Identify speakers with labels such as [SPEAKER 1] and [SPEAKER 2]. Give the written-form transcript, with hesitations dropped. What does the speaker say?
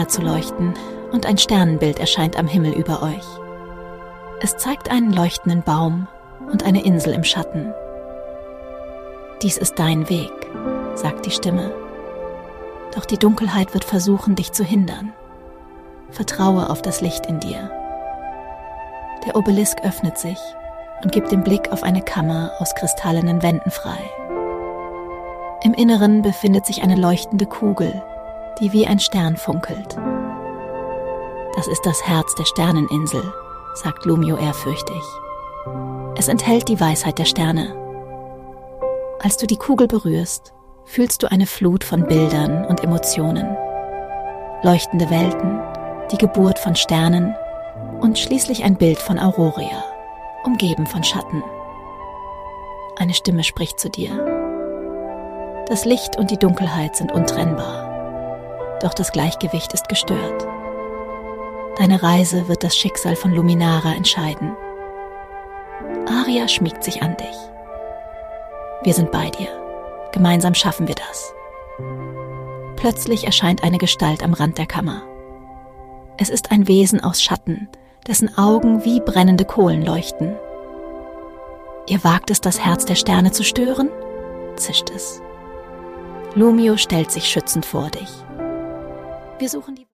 [SPEAKER 1] zu leuchten und ein Sternenbild erscheint am Himmel über euch. Es zeigt einen leuchtenden Baum und eine Insel im Schatten. Dies ist dein Weg, sagt die Stimme. Doch die Dunkelheit wird versuchen, dich zu hindern. Vertraue auf das Licht in dir. Der Obelisk öffnet sich und gibt den Blick auf eine Kammer aus kristallenen Wänden frei. Im Inneren befindet sich eine leuchtende Kugel, die wie ein Stern funkelt. Das ist das Herz der Sterneninsel, sagt Lumio ehrfürchtig. Es enthält die Weisheit der Sterne. Als du die Kugel berührst, fühlst du eine Flut von Bildern und Emotionen. Leuchtende Welten, die Geburt von Sternen und schließlich ein Bild von Auroria, umgeben von Schatten. Eine Stimme spricht zu dir. Das Licht und die Dunkelheit sind untrennbar, doch das Gleichgewicht ist gestört. Deine Reise wird das Schicksal von Luminara entscheiden. Aria schmiegt sich an dich. Wir sind bei dir. Gemeinsam schaffen wir das. Plötzlich erscheint eine Gestalt am Rand der Kammer. Es ist ein Wesen aus Schatten, dessen Augen wie brennende Kohlen leuchten. Ihr wagt es, das Herz der Sterne zu stören? Zischt es. Lumio stellt sich schützend vor dich. Wir suchen die